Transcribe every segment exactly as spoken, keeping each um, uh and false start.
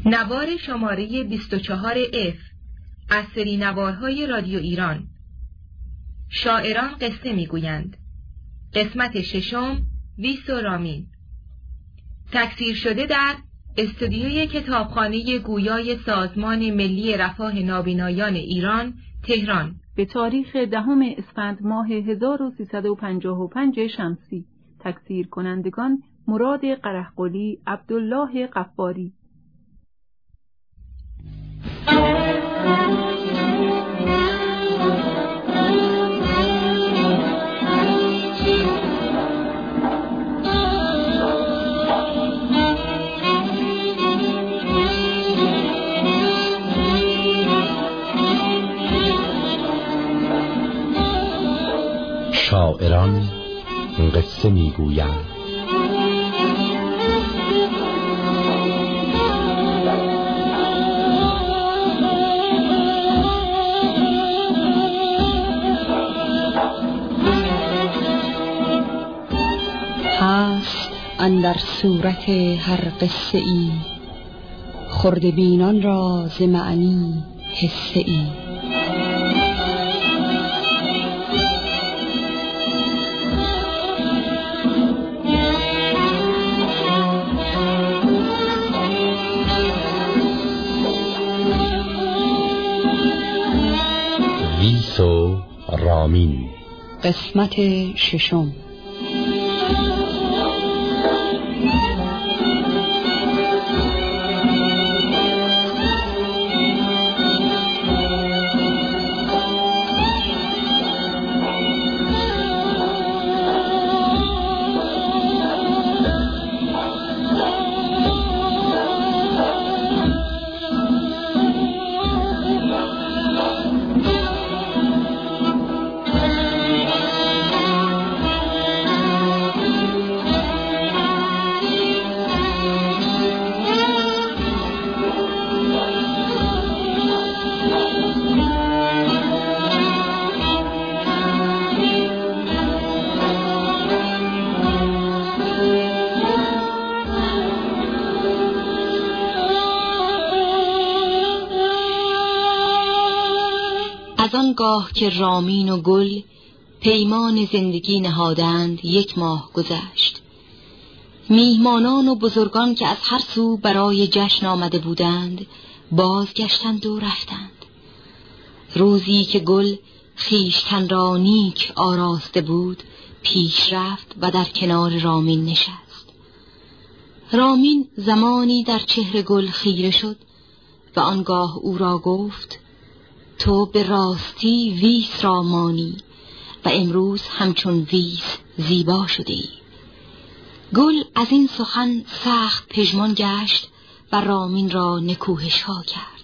نوار شماره بیست و چهار اف از سری نوارهای رادیو ایران. شاعران قصه میگویند. قسمت ششم، ویس و رامین. تکثیر شده در استودیوی کتابخانه گویای سازمان ملی رفاه نابینایان ایران، تهران، به تاریخ دهم اسفند ماه هزار و سیصد و پنجاه و پنج شمسی. تکثیر کنندگان مراد قرهقلی، عبدالله غفاری. شاعران قصه میگویند. هست اندر صورت هر قصه ای، خرده بینان را ز معنی حصه ای. ویس و رامین. قسمت ششم. از آنگاه که رامین و گل پیمان زندگی نهادند یک ماه گذشت. میهمانان و بزرگان که از هر سو برای جشن آمده بودند بازگشتند و رفتند. روزی که گل خویشتن را نیک آراسته بود پیش رفت و در کنار رامین نشست. رامین زمانی در چهره گل خیره شد و آنگاه او را گفت: تو به راستی ویس را مانی و امروز همچون ویس زیبا شده ای. گل از این سخن سخت پژمان گشت و رامین را نکوهش ها کرد.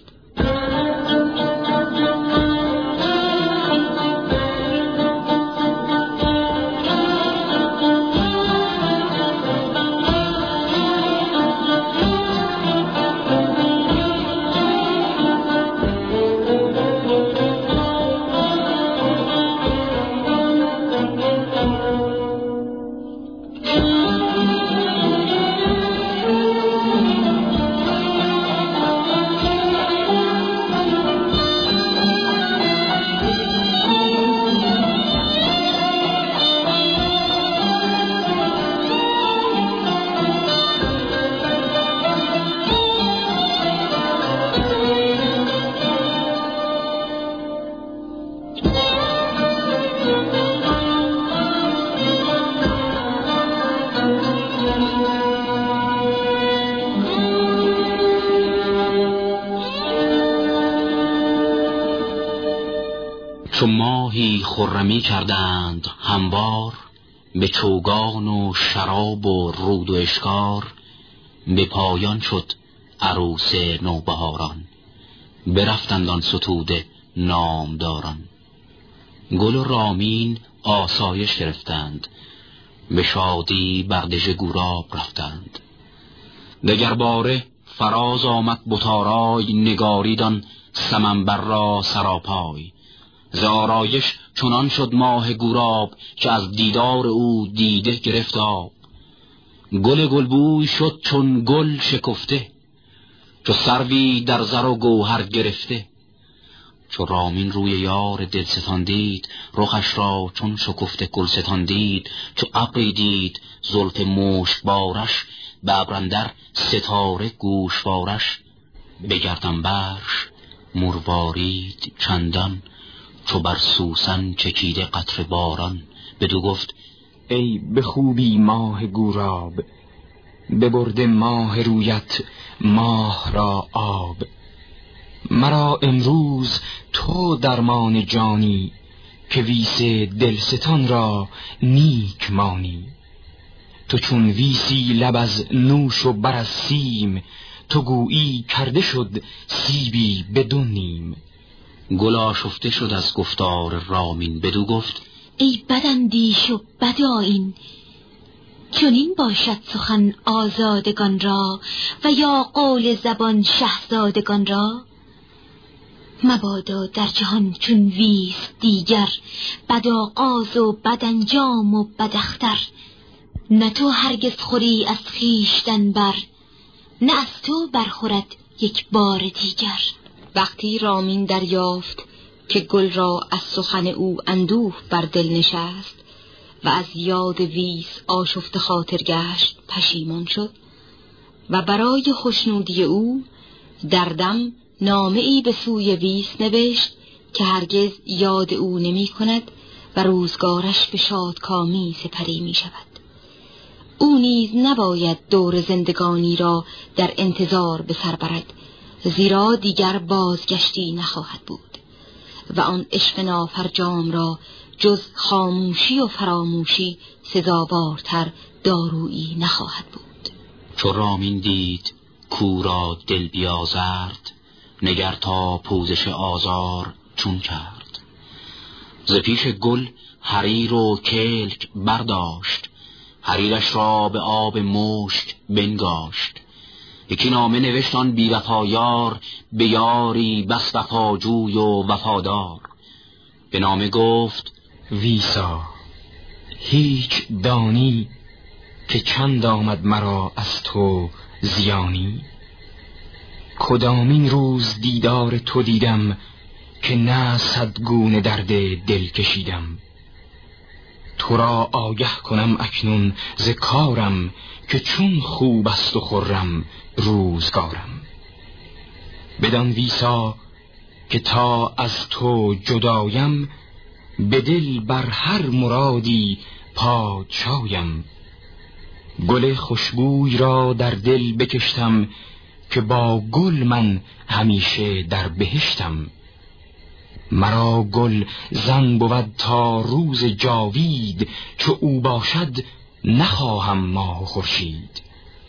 چو ماهی خرمی کردند هموار، به چوگان و شراب و رود و اشکار. به پایان شد عروس نوبهاران، برفتند آن ستوده نامداران. گل و رامین آسایش گرفتند، به شادی بر دژ گوراب رفتند. دگر باره فراز آمد بطارای، نگاریدان سمنبر را سراپای. ز آرایش چنان شد ماه گوراب، که از دیدار او دیده گرفت آب. گل گلبوی شد چون گل شکفته، چو سروی در زر و گوهر گرفته. چو رامین روی یار دلستان دید، رخش را چون شکفته گلستان دید. چو ابری دید زلف مشک بارش، به ابر اندر ستاره گوشوارش. به گردنبرش مروارید چندان، چو بر سوسن چکیده قطره باران. بدو گفت ای به خوبی ماه گوراب، ببرده ماه رویت ماه را آب. مرا امروز تو درمان جانی، که ویس دلستان را نیک مانی. تو چون ویسی لب از نوش و بر از سیم، تو گویی کرده شد سیبی بدون نیم. گل آشفته شد از گفتار رامین، بدو گفت ای بداندیش و بدآیین، چنین باشد سخن آزادگان را، و یا قول زبان شهزادگان را. مبادا در جهان چون ویس دیگر، بد آغاز و بد انجام و بد اختر. نه تو هرگز خوری از خویشتن بر، نه از تو برخورد یک بار دیگر. وقتی رامین دریافت که گل را از سخن او اندوه بر دل نشست، و از یاد ویس آشفته خاطر گشت، پشیمان شد و برای خوشنودی او در دم نامه ای به سوی ویس نوشت که هرگز یاد او نمی کند و روزگارش به شادکامی سپری می شود. او نیز نباید دور زندگانی را در انتظار به سر برد، زیرا دیگر بازگشتی نخواهد بود و آن عشق نافرجام را جز خاموشی و فراموشی سزاوارتر دارویی نخواهد بود. چو رامین دید کو را دل بیازرد، نگر تا پوزش آزار چون کرد. ز پیش گل حریر و کلک برداشت، حریرش را به آب مشک بنگاشت. یکی نامه نوشت آن بی وفایار، به یاری بس وفاجوی و وفادار. به نامه گفت ویسا، هیچ دانی که چند آمد مرا از تو زیانی؟ کدامین روز دیدار تو دیدم، که نه صدگونه درد دل کشیدم. تو را آگه کنم اکنون ز کارم، که چون خوب است و خرم روزگارم. بدان ویسا که تا از تو جدایم، به دل بر هر مرادی پادشایم. گل خوشبوی را در دل بکشتم، که با گل من همیشه در بهشتم. مرا گل زن بود تا روز جاوید، چو او باشد نخواهم ماه و خورشید.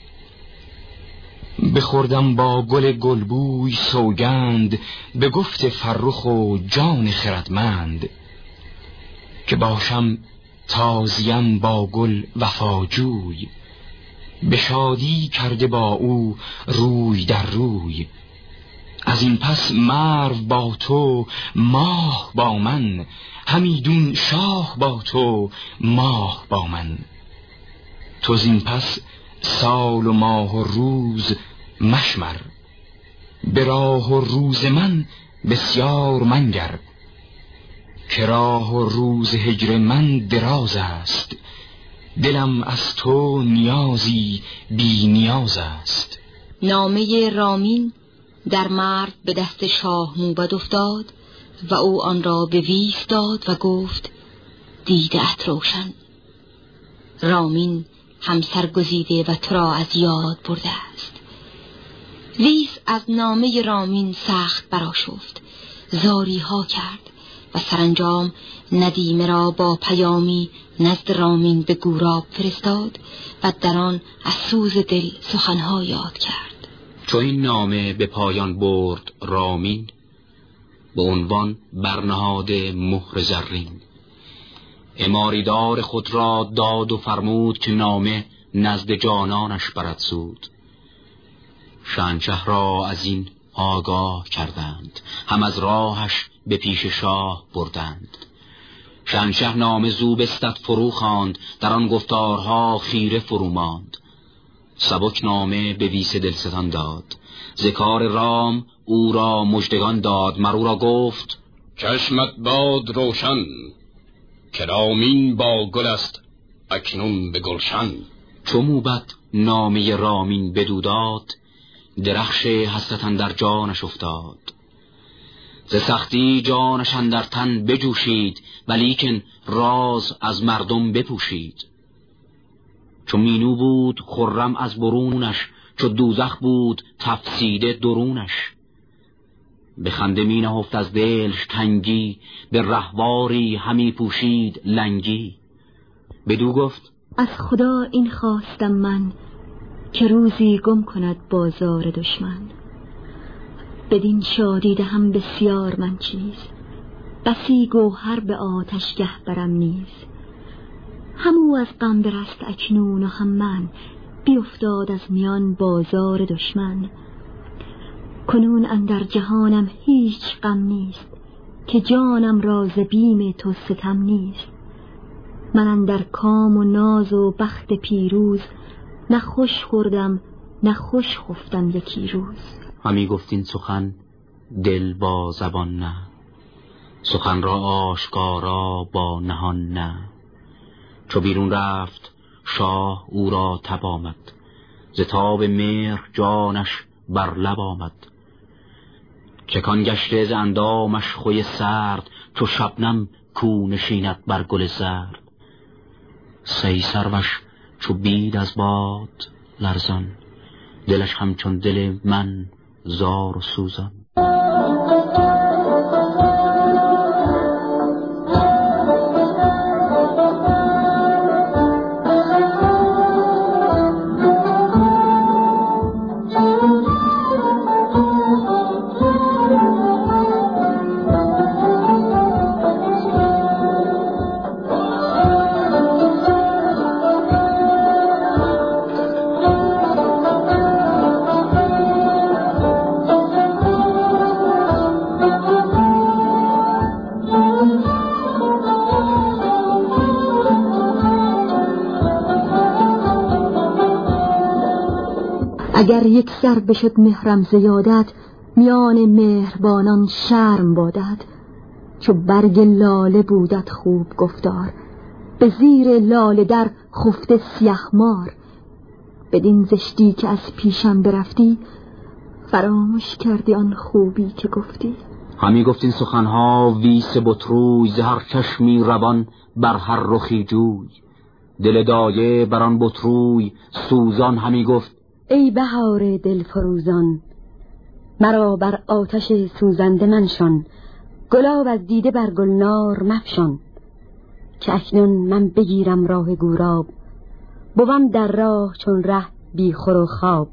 بخوردم با گل گلبوی سوگند، به گفت فرخ و جان خردمند. که باشم تازیم با گل وفاجوی، به شادی کرده با او روی در روی. از این پس مرو با تو ماه با من، همیدون شاه با تو ماه با من. تو زین پس سال و ماه و روز مشمر، به راه و روز من بسیار منگر. که راه و روز هجر من دراز است، دلم از تو نیازی بی نیاز است. نامه رامین در مرد به دست شاه موبد افتاد و او آن را به ویس داد و گفت دیده ات روشن. رامین همسر گزیده و تو را از یاد برده است. ویس از نامه رامین سخت برآشفت، زاری ها کرد و سرانجام ندیمه را با پیامی نزد رامین به گوراب فرستاد و در آن از سوز دل سخنها یاد کرد. چو این نامه به پایان برد رامین، به عنوان برنهاد مهر زرین. عماریدار خود را داد و فرمود، که نامه نزد جانانش برد سود. شهنشه را از این آگاه کردند، هم از راهش به پیش شاه بردند. شهنشه نامه زو بستد فرو خواند، در آن گفتارها خیره فرو ماند. سبک نامه به ویس دلستان داد. ز کار رام او را مژدگان داد. مرو را گفت چشمت باد روشن، که رامین با گل است اکنون به گلشن. چو موبد نامه رامین بدو داد، درخش حسرت اندر جانش افتاد. ز سختی جانش اندر تن بجوشید، ولیکن راز از مردم بپوشید. چو مینو بود خرم از برونش، چو دوزخ بود تفسیده درونش. به خنده می نهفت از دلش تنگی، به رهواری همی پوشید لنگی. بدو گفت از خدا این خواستم من، که روزی گم کند بازار دشمن. بدین شادی دهم بسیار من چیز، بسی گوهر به آتشگه برم نیز. همو از غم برست اکنون و هم من، بیفتاد از میان بازار دشمن. کنون اندر جهانم هیچ غم نیست، که جانم را ز بیم تو ستم نیست. من اندر کام و ناز و بخت پیروز، نه خوش خوردم نه خوش خفتم یکی روز. همی گفتین سخن دل با زبان نه، سخن را آشکارا با نهان نه. چو بیرون رفت شاه او را تب آمد، ز تاب مهر جانش بر لب آمد. چکان گشته ز اندامش خوی سرد، چو شبنم کو نشیند بر گل زرد. سی سروش چو بید از باد لرزان، دلش همچون دل من زار و سوزان. اگر یک سر بشد مهرم زیادت، میان مهربانان شرم بادد. چو برگ لاله بودت خوب گفتار، به زیر لاله در خفته سیه مار. بدین زشتی که از پیشم برفتی، فراموش کردی آن خوبی که گفتی. همی گفتین سخنها ویس بطروی، ز هر چشمی روان بر هر رخی جوی. دل دایه بر آن بطروی سوزان همی گفت ای بهار دل فروزان، مرا بر آتش سوزنده منشان. گلاب از دیده بر گلنار مفشان، که اکنون من بگیرم راه گوراب. بوم در راه چون ره بی خور و خواب.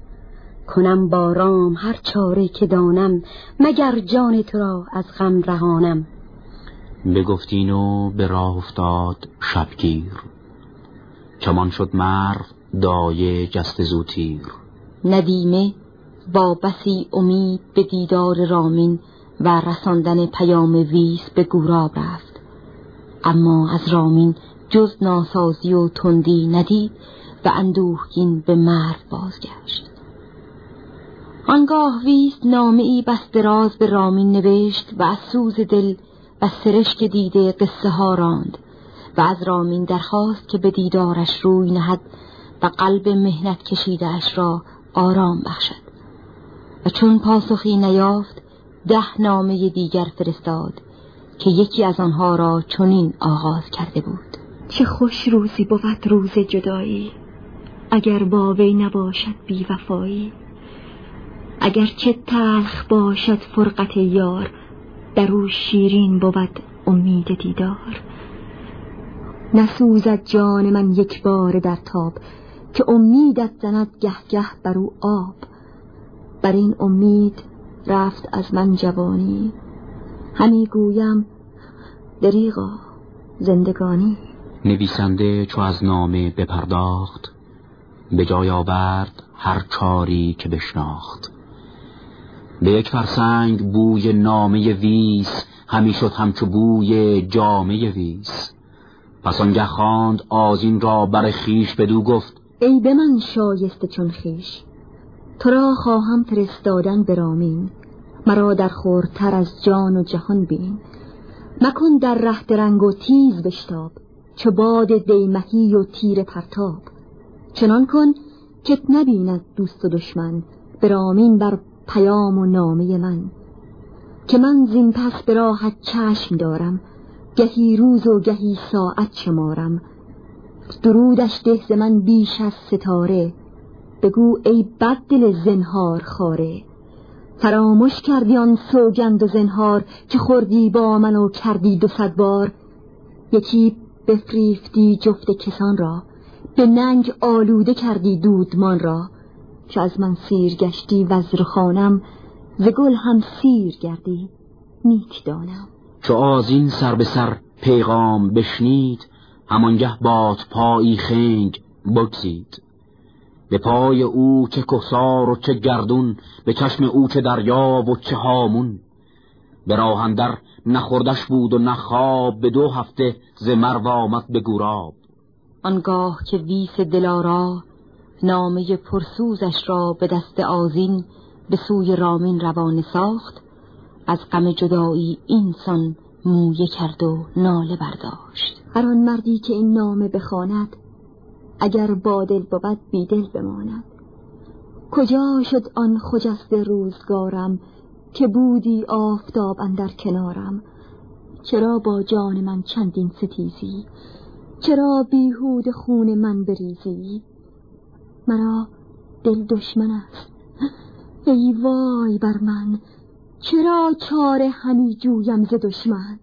کنم با رام هر چاره که دانم، مگر جان تو را از غم رهانم. بگفتین و به راه افتاد شبگیر، چمان شد مرو دایه جست زوتیر. ندیمه با بسی امید به دیدار رامین و رساندن پیام ویس به گوراب رفت. اما از رامین جز ناسازی و تندی ندید و اندوهگین به مرو بازگشت. آنگاه ویس نامه‌ای بس دراز به رامین نوشت و از سوز دل و سرشک دیده قصه ها راند و از رامین درخواست که به دیدارش روی نهد و قلب مهنت کشیده اش را آرام بخشد. و چون پاسخی نیافت ده نامه دیگر فرستاد که یکی از آنها را چنین آغاز کرده بود: چه خوش روزی بود روز جدایی، اگر با وی نباشد بی وفایی. اگر چه تلخ باشد فرقت یار، در او شیرین بود امید دیدار. نسوزد جان من یک بار در تاب، که امیدت زند گه گه بر او آب. بر این امید رفت از من جوانی، همی گویم دریغا زندگانی. نویسنده چو از نامه بپرداخت، به جای آورد هر چاری که بشناخت. به یک فرسنگ بوی نامه ویس، همی شد همچو بوی جامه ویس. پس آنگه خواند آذین را بر خویش، بدو گفت ای به من شایسته چون خویش، تو را خواهم فرستادن به رامین. مرا در خورتر از جان و جهان بین. مکن در ره درنگ و تیز بشتاب، چو باد دیمهی و تیر پرتاب. چنان کن که نبیند دوست و دشمن، به رامین بر پیام و نامه من. که من زین پس به راحت چشم دارم، گهی روز و گهی ساعت شمارم. درودش ده ز من بیش از ستاره، بگو ای بد دل زنهار خاره. فراموش کردی آن سوگند و زنهار، که خوردی با من و کردی دو صد بار. یکی بفریفتی جفت کسان را، به ننگ آلوده کردی دودمان را. چو از من سیر گشتی وزر خانم، ز گل هم سیر گردی نیک دانم. چو آذین سر به سر پیغام بشنید، همانگه باد پایی خنگ بگزید. به پای او چه کهسار و چه گردون، به چشم او چه دریا و چه هامون. به راه اندر نخوردش بود و نخواب، به دو هفته ز مرو آمد به گوراب. آنگاه که ویس دلارا نامه پرسوزش را به دست آذین به سوی رامین روانه ساخت، از غم جدایی اینسان مویه کرد و ناله برداشت. هر آن مردی که این نامه بخواند، اگر با دل بود بی دل بماند. کجا شد آن خجسته روزگارم، که بودی آفتاب اندر کنارم. چرا با جان من چندین ستیزی، چرا بیهود خون من بریزی. مرا دل دشمن است، ای وای بر من، چرا چاره همی جویم ز دشمن.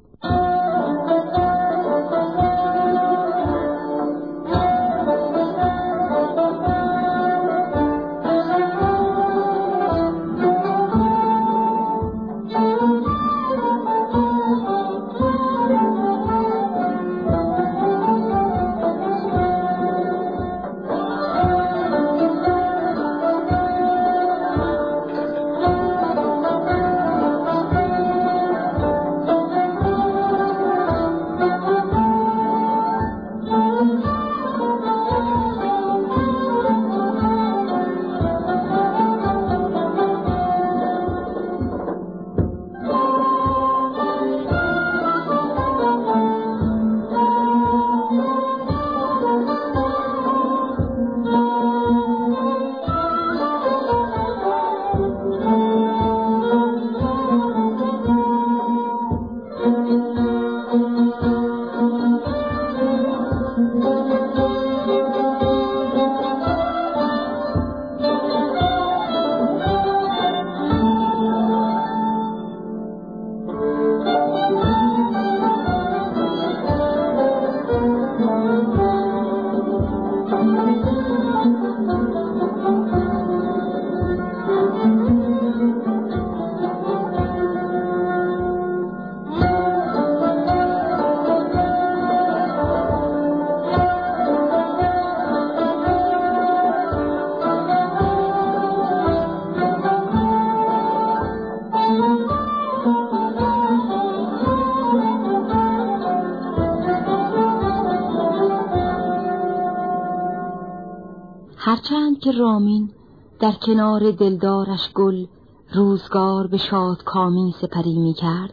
هرچند که رامین در کنار دلدارش گل روزگار به شادکامی سپری می کرد،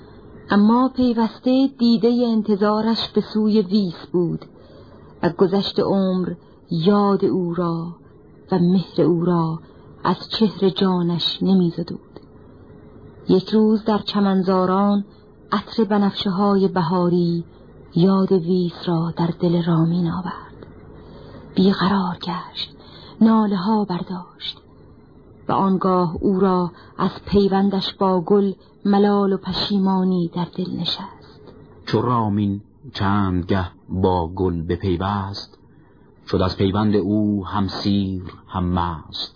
اما پیوسته دیده انتظارش به سوی ویس بود و گذشت عمر یاد او را و مهر او را از چهره جانش نمی زدود. یک روز در چمنزاران عطر بنفشه های بهاری یاد ویس را در دل رامین آورد. بیقرار گشت، ناله ها برداشت و آنگاه او را از پیوندش با گل ملال و پشیمانی در دل نشست. چو رامین چند گه با گل بپیوست، شد از پیوند او هم سیر هم مست.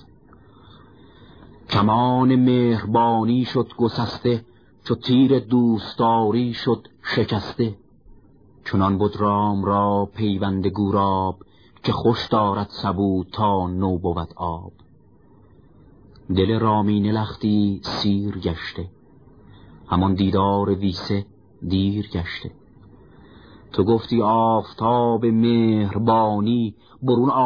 کمان مهربانی شد گسسته، چو تیر دوستاری شد شکسته. چنان بود رام را پیوند گوراب، که خوش دارد سبو تا نو بود آب. دل رامین لختی سیر گشته، همان دیدار ویسه دیر گشته. تو گفتی آفتاب مهربانی، برون آمد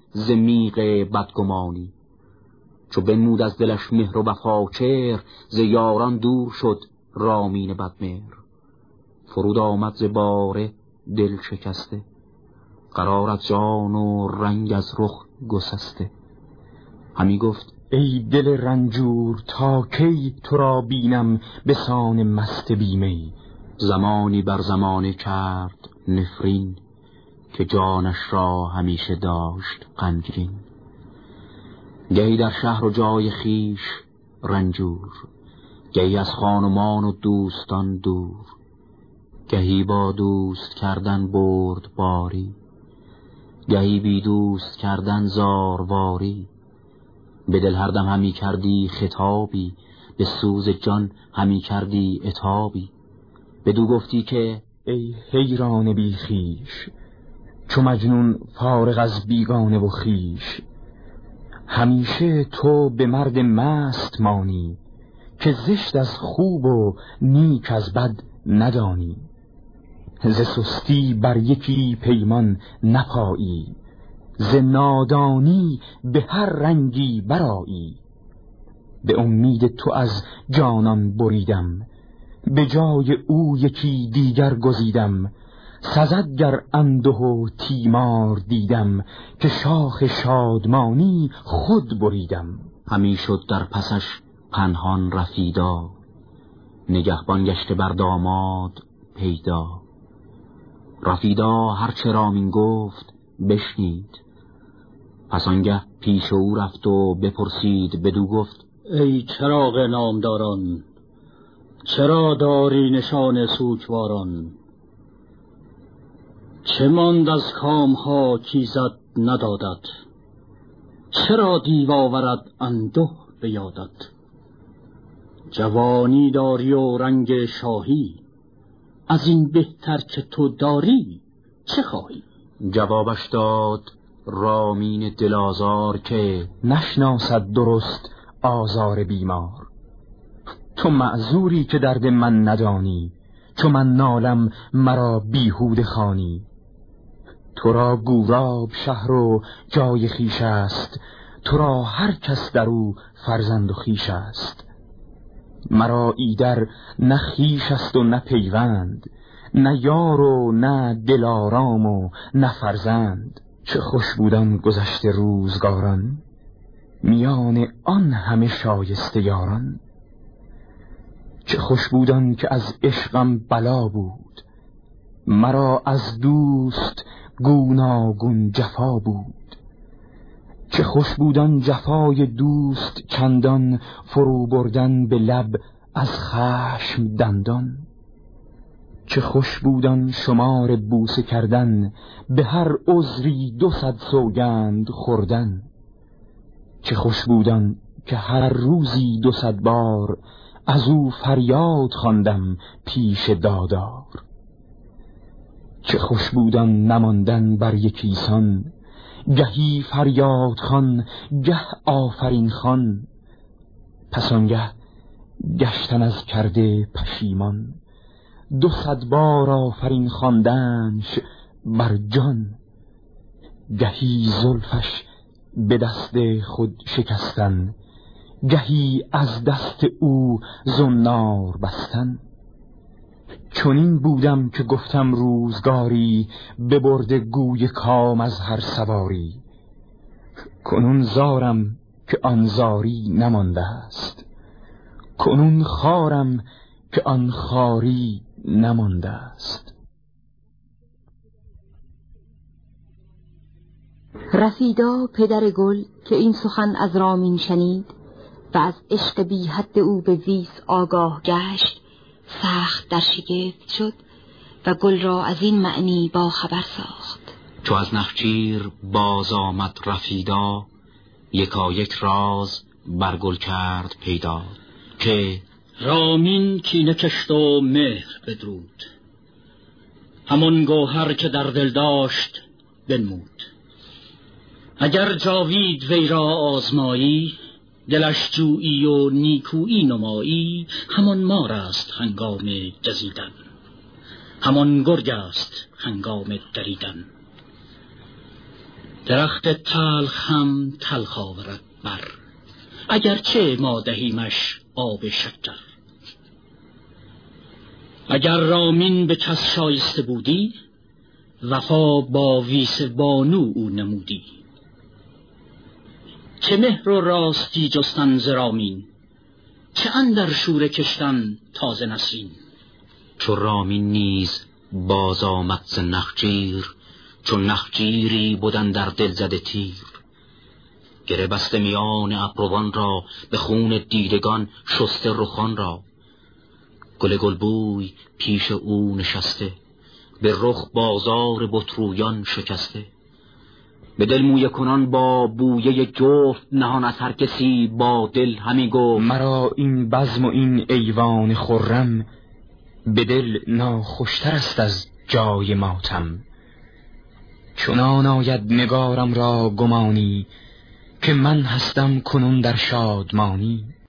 ز میغ بدگمانی. چو بنمود از دلش مهر و وفا چهر، ز یاران دور شد رامین بدمهر. فرود آمد ز باره دل شکسته، قرار از جان و رنگ از رخ گسسته. همی گفت ای دل رنجور تا کی تو را بینم به سان مست بیمی. زمانی بر زمانه کرد نفرین، که جانش را همیشه داشت غمگین. گهی در شهر و جای خیش رنجور، گهی از خانمان و دوستان دور. گهی با دوست کردن برد باری، گهی بی دوست کردن زارواری. به دل هر دم همی کردی خطابی، به سوز جان همی کردی عتابی. بدو گفتی که ای حیران بی خویش، چو مجنون فارغ از بیگانه و خویش. همیشه تو به مرد مست مانی، که زشت از خوب و نیک از بد ندانی. ز سستی بر یکی پیمان نپایی، ز نادانی به هر رنگی برایی. به امید تو از جانان بریدم، به جای او یکی دیگر گزیدم. سزد گر انده و تیمار دیدم، که شاخ شادمانی خود بریدم. همی شد در پسش پنهان رفیدا، نگهبان گشته بر داماد پیدا. رفیدا هرچه رامین گفت بشنید، پس آنگه پیش او رفت و بپرسید. بدو گفت ای چراغ نامداران، چرا داری نشان سوگواران؟ چه ماند از کامها کیزد ندادد، چرا دیو آورد انده به یادت؟ جوانی داری و رنگ شاهی، از این بهتر که تو داری چه خواهی؟ جوابش داد رامین دلازار که نشناسد درست آزار بیمار. تو معذوری که درد من ندانی، چو من نالم مرا بیهوده خوانی. تو را گوراب شهر و جای خیش است، تو را هر کس در او فرزند و خیش است. مرا ایدر نه خیش است و نه پیوند، نه یار و نه دلارام و نه فرزند. چه خوش بودن گذشته روزگاران، میان آن همه شایسته یاران. چه خوش بودن که از عشقم بلا بود، مرا از دوست گوناگون جفا بود. چه خوش بودن جفای دوست چندان، فرو بردن به لب از خشم دندان. چه خوش بودن شمار بوسه کردن، به هر عذری دو صد سوگند خوردن. چه خوش بودن که هر روزی دو صد بار، از او فریاد خواندم پیش دادار. چه خوش بودن نماندن بر یکی سان، گهی فریاد خوان گه آفرین خوان. پس آنگه گشتن از کرده پشیمان، دو صد بار آفرین خواندنش بر جان. گهی زلفش به دست خود شکستن، گهی از دست او زنار بستن. چنین بودم که گفتم روزگاری، ببرده گوی کام از هر سواری. کنون زارم که آن زاری نمانده است، کنون خارم که آن خاری نمانده است. رفیدا پدر گل که این سخن از رامین شنید و از عشق بی حد او به ویس آگاه گشت، سخت در شگفت شد و گل را از این معنی با خبر ساخت. چو از نخچیر باز آمد رفیدا، یکایک راز بر گل کرد پیدا. که رامین کینه کشت و مهر بدرود، همان گوهر که در دل داشت بنمود. اگر جاوید وی را آزمایی، دلش جویی و نیکویی نمایی. همان مار است هنگام جزیدن، همان گرگ است هنگام دریدن. درخت تلخ هم تلخ آورد بر، اگرچه ما دهیمش آب شکر. اگر رامین به کس شایسته بودی، وفا با ویس بانو او نمودی. چه مهر و راستی جستن ز رامین، چه اندر شوره کشتن تازه نسرین. چو رامین نیز باز آمد ز نخجیر، چون نخجیری بودن در دل زده تیر. گره بسته میان ابروان را، به خون دیدگان شسته رخان را. گل گلبوی پیش او نشسته، به رخ بازار بطرویان شکسته. به دل مویه کنان با بویه جفت، نهان از هر کسی با دل همی گفت. مرا این بزم و این ایوان خرم، به دل ناخوشتر است از جای ماتم. چنان آید نگارم را گمانی، که من هستم کنون در شادمانی.